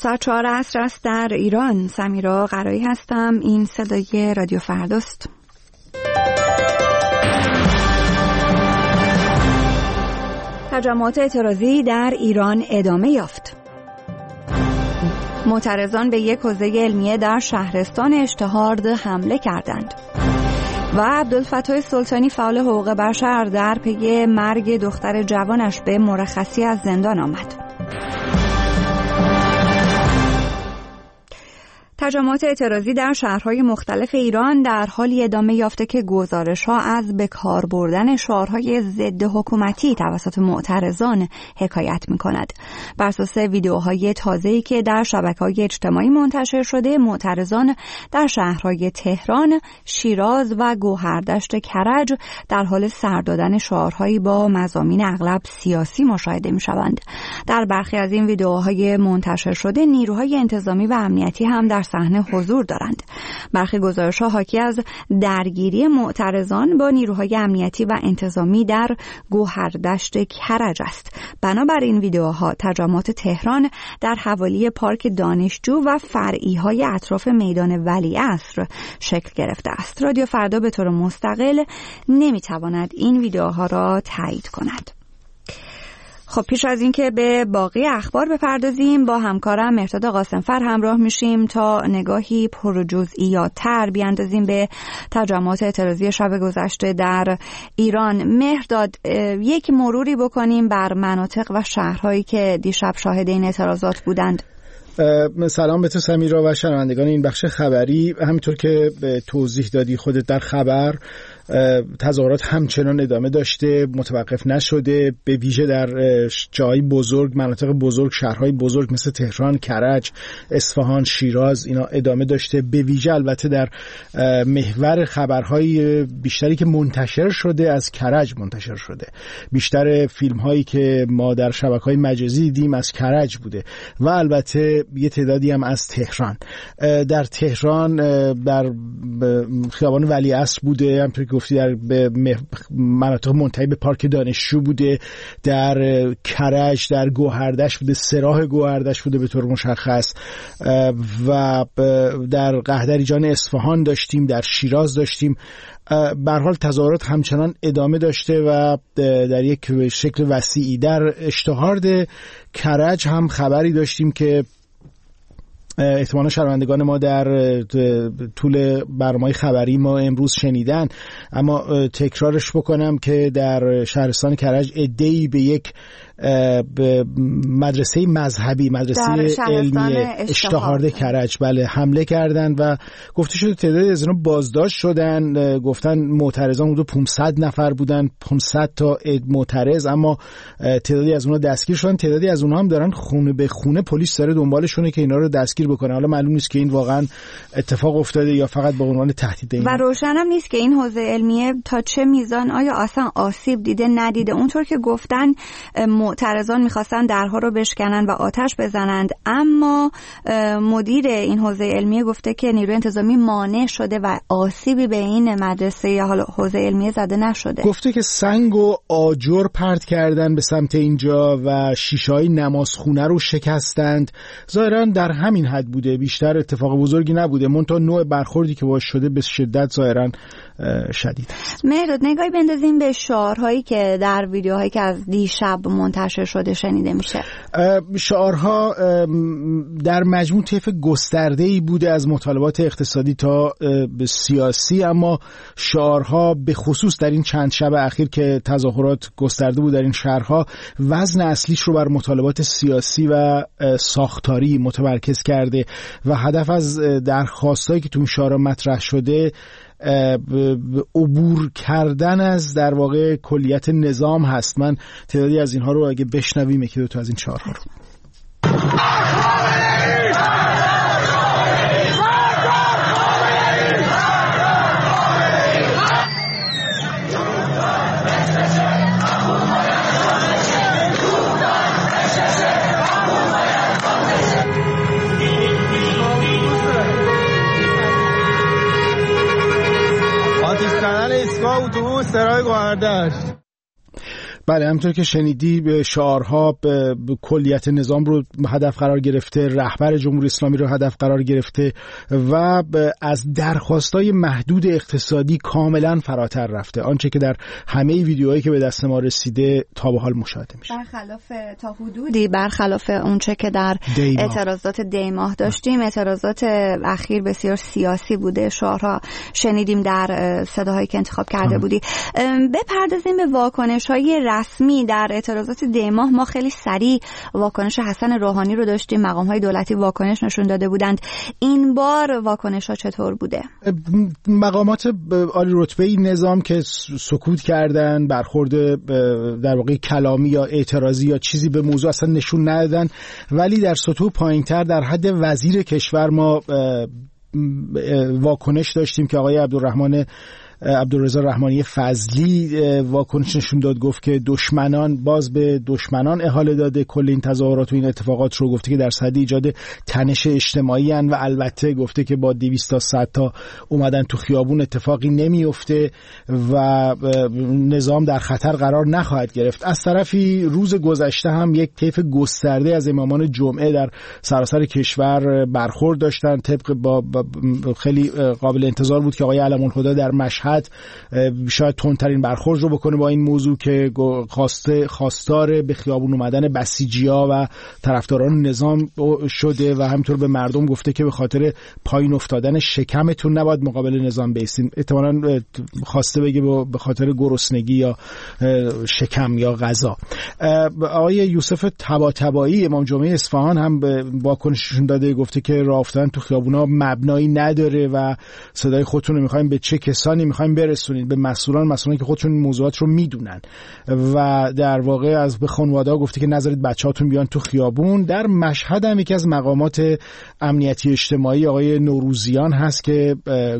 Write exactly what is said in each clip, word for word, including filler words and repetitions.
ساعت چهار عصر است در ایران. سمیرا قرایی هستم. این صدای رادیو فرداست. تجمعات اعتراضی در ایران ادامه یافت. معترضان به یک حوزه علمیه در شهرستان اشتهارد حمله کردند. و عبدالفتاح سلطانی فعال حقوق بشر در پی مرگ دختر جوانش به مرخصی از زندان آمد. تجمعات اعتراضی در شهرهای مختلف ایران در حالی ادامه یافته که گزارش‌ها از به کار بردن شعارهای ضد حکومتی توسط معترضان حکایت می‌کند. بر اساس ویدیوهای تازه‌ای که در شبکه‌های اجتماعی منتشر شده، معترضان در شهرهای تهران، شیراز و گوهردشت کرج در حال سر دادن شعارهایی با مضامین اغلب سیاسی مشاهده می‌شوند. در برخی از این ویدیوهای منتشر شده، نیروهای انتظامی و امنیتی هم در صحنه حضور دارند. برخی گزارش‌ها حاکی از درگیری معترضان با نیروهای امنیتی و انتظامی در گوهردشت کرج است. بنابراین ویدیوها تجمعات تهران در حوالی پارک دانشجو و فرعی‌های اطراف میدان ولیعصر شکل گرفته است. رادیو فردا به طور مستقل نمی‌تواند این ویدیوها را تایید کند. خب پیش از این که به باقی اخبار بپردازیم، با همکارم مهرداد قاسمفر همراه میشیم تا نگاهی پرجزئیات‌تر بیاندازیم به تجمعات اعتراضی شب گذشته در ایران. مهرداد، یک مروری بکنیم بر مناطق و شهرهایی که دیشب شاهد این اعتراضات بودند. سلام به تو سمیرا و شنوندگان این بخش خبری. همینطور که توضیح دادی خودت در خبر، تظاهرات همچنان ادامه داشته، متوقف نشده، به ویژه در جای بزرگ، مناطق بزرگ، شهرهای بزرگ مثل تهران، کرج، اصفهان، شیراز، اینا ادامه داشته. به ویژه البته در محور خبرهای بیشتری که منتشر شده از کرج منتشر شده. بیشتر فیلم هایی که ما در شبکه‌های مجازی دیدیم از کرج بوده و البته یه تعدادی هم از تهران. در تهران در خیابان ولیعصر بوده، همونطور که گفتی در مناطق منتهی به پارک دانشجو بوده، در کرج، در گوهردشت بوده، سراح گوهردشت بوده به طور مشخص، و در قهدریجان اصفهان داشتیم، در شیراز داشتیم. به هر حال تظاهرات همچنان ادامه داشته و در یک شکل وسیعی. در اشتهارد کرج هم خبری داشتیم که احتمالا شنوندگان ما در طول برنامه خبری ما امروز شنیدن، اما تکرارش بکنم که در شهرستان کرج عده‌ای به یک مدرسه مذهبی، مدرسه علمی اشتهارد کرج بله حمله کردند و گفته شده تعدادی از اینا بازداشت شدن. گفتن معترضان حدود پانصد نفر بودن، پانصد تا معترض، اما تعدادی از اونها دستگیر شدن. تعدادی از اونها هم دارن خونه به خونه، پلیس داره دنبالشونه که اینا رو دستگیر بکنه. حالا معلوم نیست که این واقعا اتفاق افتاده یا فقط به عنوان تهدید. این و روشن هم نیست که این حوزه علمیه تا چه میزان آیا اصلا آسیب دیده ندیده. اونطور که گفتن معترضان میخواستن درها رو بشکنن و آتش بزنند، اما مدیر این حوزه علمیه گفته که نیروی انتظامی مانع شده و آسیبی به این مدرسه یا حالا حوزه علمیه زده نشده. گفته که سنگ و آجر پرت کردن به سمت اینجا و شیشه‌های نمازخونه رو شکستند. ظاهرا در همین حد بوده، بیشتر اتفاق بزرگی نبوده، منتها نوع برخوردی که باش شده به شدت ظاهرا شدید است. مهرداد، نگاهی بندازیم به شعارهایی که در ویدیوهایی که از دیشب منتشر شده شنیده میشه. شعارها در مجموع طیف گسترده‌ای بوده، از مطالبات اقتصادی تا سیاسی، اما شعارها به خصوص در این چند شب اخیر که تظاهرات گسترده بود در این شهرها، وزن اصلیش رو بر مطالبات سیاسی و ساختاری متمرکز کرده و هدف از درخواستایی که تو این شعارها مطرح شده عبور کردن از در واقع کلیت نظام هست. من تعدادی از اینها رو اگه بشنویم، یکی دو تا از این چهارها رو. اتوبوس سرای گوهردشت. بله، همونطور که شنیدی به شعارها به کلیت نظام رو هدف قرار گرفته، رهبر جمهوری اسلامی رو هدف قرار گرفته و از درخواستای محدود اقتصادی کاملا فراتر رفته، آنچه که در همه ویدیوهایی که به دست ما رسیده تا به حال مشاهده میشه. برخلاف تا حدودی برخلاف اونچه که در دیماه. اعتراضات دیماه داشتیم، اعتراضات اخیر بسیار سیاسی بوده. شعارها شنیدیم در صداهایی که انتخاب کرده بودی. بپردازیم به واکنش‌های رسمی. در اعتراضات دیماه ما خیلی سریع واکنش حسن روحانی رو داشتیم، مقام‌های دولتی واکنش نشون داده بودند. این بار واکنش‌ها چطور بوده؟ مقامات عالی رتبه‌ای نظام که سکوت کردن، برخورد در واقع کلامی یا اعتراضی یا چیزی به موضوع اصلا نشون ندادن، ولی در سطوح پایین‌تر در حد وزیر کشور ما واکنش داشتیم که آقای عبدالرحمن عبدالرضا رحمانی فضلی واکنش نشون داد، گفت که دشمنان باز به دشمنان احاله داده کل این تظاهرات و این اتفاقات رو، گفته که در صدد ایجاد تنش اجتماعی ان و البته گفته که با دویست تا صد تا اومدن تو خیابون اتفاقی نمیفته و نظام در خطر قرار نخواهد گرفت. از طرفی روز گذشته هم یک طیف گسترده از امامان جمعه در سراسر کشور برخورد داشتن، طبق با خیلی قابل انتظار بود که آقای علم‌الهدی در مشهد شاید تندترین برخورد رو بکنه با این موضوع که خواسته خواستار به خیابون اومدن بسیجی‌ها و طرفداران نظام شده و همینطور به مردم گفته که به خاطر پایین افتادن شکمتون نباید مقابل نظام بایستین. احتمالاً خواسته بگه به خاطر گرسنگی یا شکم یا غذا. آقای یوسف طباطبایی امام جمعه اصفهان هم واکنششون داده، گفته که راه افتادن تو خیابونا مبنایی نداره و صدای خودتون رو می‌خوایم به چه کسانی می‌خوایم برسونید؟ به مسئولان مسئولانی که خودشون موضوعات رو میدونن و در واقع از به خانواده‌ها گفته که نذارید بچه‌هاتون بیان تو خیابون. در مشهد هم یکی از مقامات امنیتی اجتماعی آقای نوروزیان هست که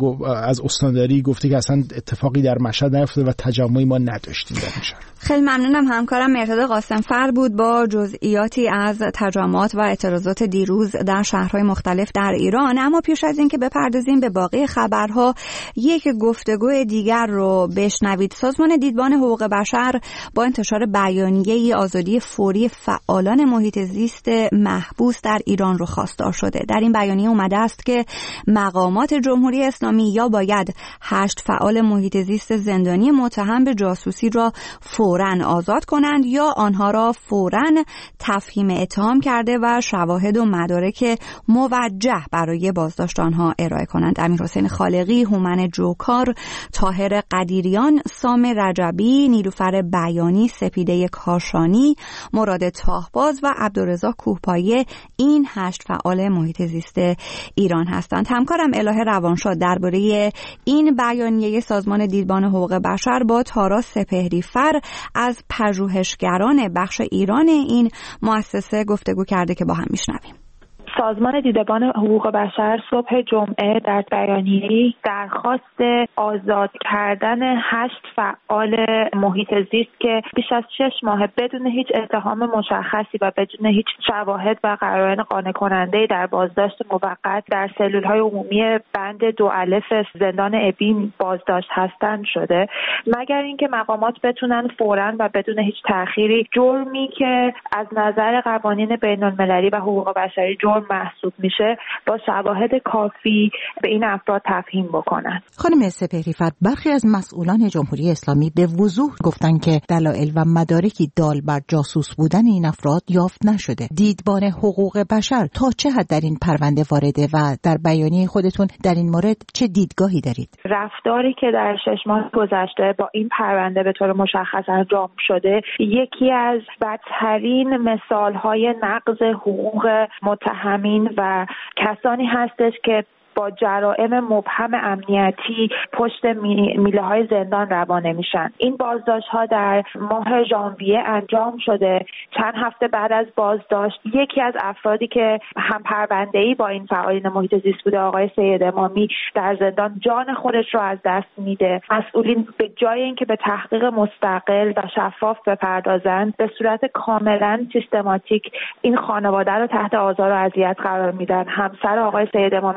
از استانداری گفته که اصلا اتفاقی در مشهد نیفتاده و تجمعی ما نداشتیم در مشهد. خیلی ممنونم. همکارم مرتضی قاسمفر بود با جزئیاتی از تجمعات و اعتراضات دیروز در شهرهای مختلف در ایران. اما پیش از این که بپردازیم به باقی خبرها، یک گفتگو دیگر رو بشنوید. سازمان دیدبان حقوق بشر با انتشار بیانیه‌ای آزادی فوری فعالان محیط زیست محبوس در ایران رو خواستار شده. در این بیانیه اومده است که مقامات جمهوری اسلامی یا باید هشت فعال محیط زیست زندانی متهم به جاسوسی را فوراً آزاد کنند یا آنها را فوراً تفهیم اتهام کرده و شواهد و مدارک موجه برای بازداشت آنها ارائه کنند. امیرحسین خالقی، هومن جوکار، طاهر قدیریان، سام رجبی، نیلوفر بیانی، سپیده کاشانی، مراد تاهباز و عبدالرضا کوهپایه این هشت فعال محیط زیست ایران هستند. همکارم الهه روانشاد درباره این بیانیه سازمان دیدبان حقوق بشر با تارا سپهری‌فر از پژوهشگران بخش ایران این مؤسسه گفتگو کرده که با هم میشنویم. سازمان دیدبان حقوق بشر صبح جمعه در بیانیه‌ای درخواست آزاد کردن هشت فعال محیط زیست که بیش از شش ماه بدون هیچ اتهام مشخصی و بدون هیچ شواهد و قرائن قانع کننده در بازداشت موقت در سلول‌های عمومی بند دو الف زندان ابین بازداشت هستند شده، مگر اینکه مقامات بتونن فوراً و بدون هیچ تأخیری جرمی که از نظر قوانین بین‌المللی و حقوق بشری جرم محسوب میشه با شواهد کافی به این افراد تفهیم بکنن. خانم سپهری‌فر، برخی از مسئولان جمهوری اسلامی به وضوح گفتن که دلایل و مدارکی دال بر جاسوس بودن این افراد یافت نشده. دیدبان حقوق بشر تا چه حد در این پرونده وارده و در بیانیه خودتون در این مورد چه دیدگاهی دارید؟ رفتاری که در شش ماه گذشته با این پرونده به طور مشخص انجام شده یکی از بدترین مثال‌های نقض حقوق متهم و کسانی هستش که با جرائم مبهم امنیتی پشت میله های زندان روانه میشن. این بازداشت ها در ماه ژانویه انجام شده. چند هفته بعد از بازداشت یکی از افرادی که هم پرونده‌ای با این فعالین محیط زیست بوده، آقای سید امامی، در زندان جان خودش رو از دست میده. مسئولین به جای اینکه به تحقیق مستقل و شفاف بپردازند، به صورت کاملا سیستماتیک این خانواده رو تحت آزار و اذیت قرار میدن. همسر آقای سید امامی هنوز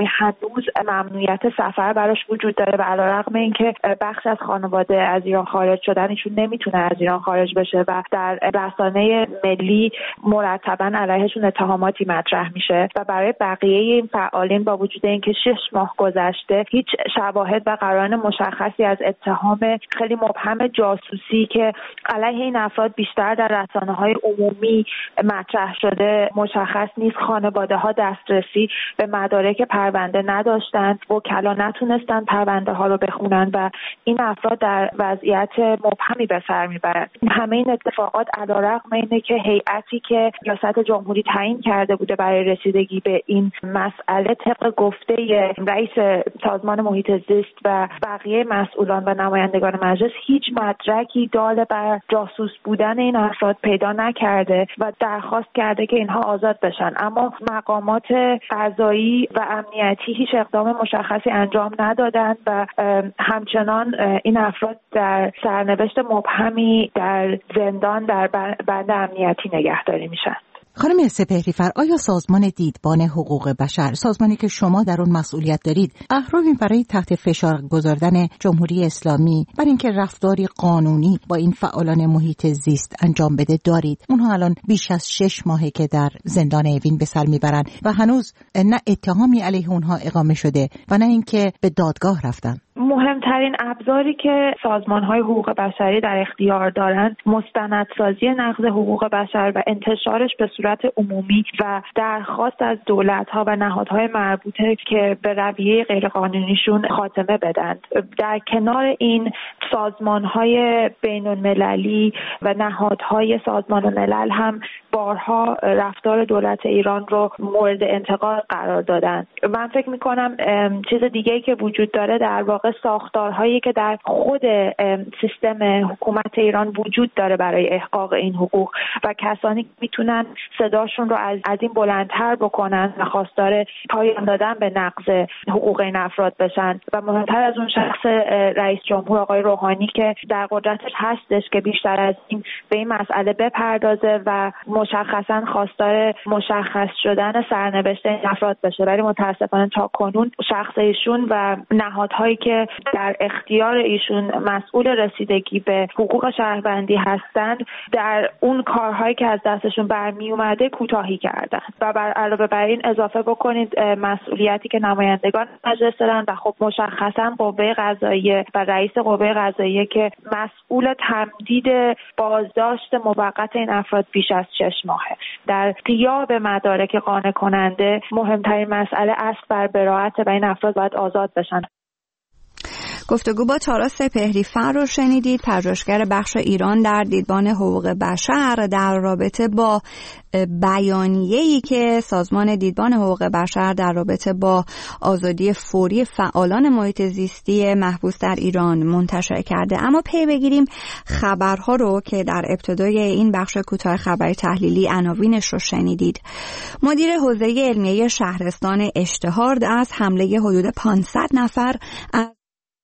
روز ممنوعیت سفر براش وجود داره و علیرغم اینکه بخش از خانواده از ایران خارج شدن، ایشون نمیتونه از ایران خارج بشه و در رسانه ملی مرتبا علیهشون اتهاماتی مطرح میشه و برای بقیه این فعالین با وجود اینکه شش ماه گذشته هیچ شواهد و قرائن مشخصی از اتهام خیلی مبهم جاسوسی که علیه این افراد بیشتر در رسانه‌های عمومی مطرح شده مشخص نیست. خانواده ها دسترسی به مدارک پرونده نداشتند، وکلا نتونستند پرونده ها رو بخونن و این افراد در وضعیت مبهمی به سر میبرند. همه این اتفاقات علیرغم اینه که هیئتی که ریاست جمهوری تعیین کرده بوده برای رسیدگی به این مسئله طبق گفته رئیس سازمان محیط زیست و بقیه مسئولان و نمایندگان مجلس هیچ مدرکی دال بر جاسوس بودن این افراد پیدا نکرده و درخواست کرده که اینها آزاد بشن، اما مقامات قضایی و امنیتی هیچ اقدام مشخصی انجام ندادند و همچنان این افراد در سرنوشت مبهمی در زندان در بند امنیتی نگهداری میشن. خانم سپهری‌فر، آیا سازمان دیدبان حقوق بشر، سازمانی که شما در اون مسئولیت دارید، اهرامی برای تحت فشار گذاردن جمهوری اسلامی برای اینکه رفتاری قانونی با این فعالان محیط زیست انجام بده دارید؟ اونها الان بیش از شش ماهه که در زندان اوین به سر میبرن و هنوز نه اتهامی علیه اونها اقامه شده و نه اینکه به دادگاه رفتن. مهمترین ابزاری که سازمان‌های حقوق بشری در اختیار دارند مستندسازی نقض حقوق بشر و انتشارش به صورت عمومی و درخواست از دولت‌ها و نهادهای مربوطه که به رویه غیرقانونیشون خاتمه بدند. در کنار این سازمان‌های بین‌المللی و نهادهای سازمان ملل هم بارها رفتار دولت ایران رو مورد انتقاد قرار دادند. من فکر می‌کنم چیز دیگه‌ای که وجود داره در واقع ساختارهایی که در خود سیستم حکومت ایران وجود داره برای احقاق این حقوق و کسانی که میتونن صداشون رو از, از این بلندتر بکنن و خواستار پایان دادن به نقض حقوق این افراد بشن و مهمتر از اون شخص رئیس جمهور آقای روحانی که در قدرتش هستش که بیشتر از این به این مسئله بپردازه و مشخصا خواستار مشخص شدن سرنوشت این افراد بشه، ولی متاسفانه تا کنون شخص ایشون و نهادهایی که در اختیار ایشون مسئول رسیدگی به حقوق شهروندی هستند در اون کارهایی که از دستشون برمی اومده کوتاهی کردن و بر علاوه بر این اضافه بکنید مسئولیتی که نمایندگان مجلس دارن و خب مشخصا قوه قضاییه و رئیس قوه قضاییه که مسئول تمدید بازداشت موقت این افراد بیش از شش ماهه. در غیاب مدارک قانع کننده مهمترین مسئله است بر براءت و این افراد باید آزاد بشن. گفتگو با تارا سپهری‌فر رو شنیدید، پژوهشگر بخش ایران در دیدبان حقوق بشر در رابطه با بیانیه‌ای که سازمان دیدبان حقوق بشر در رابطه با آزادی فوری فعالان محیط زیستی محبوس در ایران منتشر کرده. اما پی بگیریم خبرها رو که در ابتدای این بخش کوتاه خبری تحلیلی عناوینش رو شنیدید. مدیر حوزه علمیه شهرستان اشتهارد از حمله حدود پانصد نفر از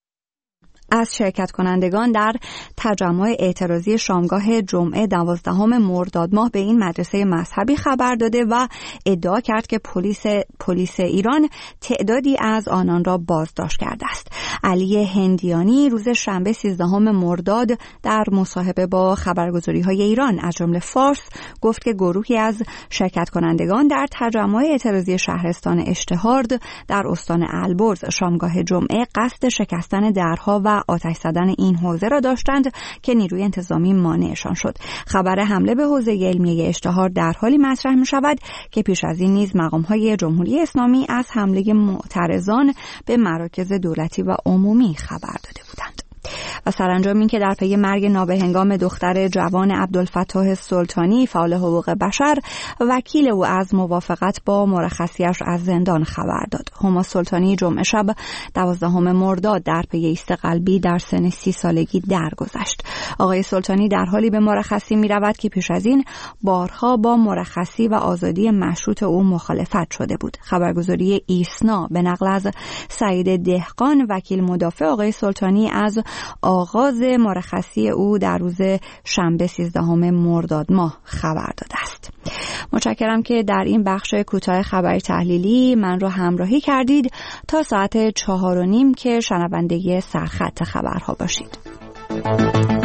از شرکت کنندگان در تجمع اعتراضی شامگاه جمعه دوازدهم مرداد ماه به این مدرسه مذهبی خبر داده و ادعا کرد که پلیس پلیس ایران تعدادی از آنان را بازداشت کرده است. علی هندیانی روز شنبه سیزدهم مرداد در مصاحبه با خبرگزاری‌های ایران از جمله فارس گفت که گروهی از شرکت کنندگان در تجمع اعتراضی شهرستان اشتهارد در استان البرز شامگاه جمعه قصد شکستن درها و آتش زدن این حوزه را داشتند که نیروی انتظامی مانعشان شد. خبر حمله به حوزه علمیه اشتهارد در حالی مطرح می شود که پیش از این نیز مقام‌های جمهوری اسلامی از حمله معترضان به مراکز دولتی و عمومی خبر داده بودند. و سرانجام این که در پی مرگ نابهنگام دختر جوان عبدالفتاح سلطانی فعال حقوق بشر، وکیل او از موافقت با مرخصیش از زندان خبر داد. هما سلطانی جمعه شب دوازدهم مرداد در پی ایست قلبی در سن سی سالگی درگذشت. آقای سلطانی در حالی به مرخصی می رود که پیش از این بارها با مرخصی و آزادی مشروط او مخالفت شده بود. خبرگزاری ایسنا به نقل از سعید دهقان وکیل مدافع آقای سلطانی از آغاز مرخصی او در روز شنبه سیزدهم مرداد ماه خبر داده است. متشکرم که در این بخش کوتاه خبری تحلیلی من رو همراهی کردید. تا ساعت چهار و نیم که شنونده سرخط خبرها باشید.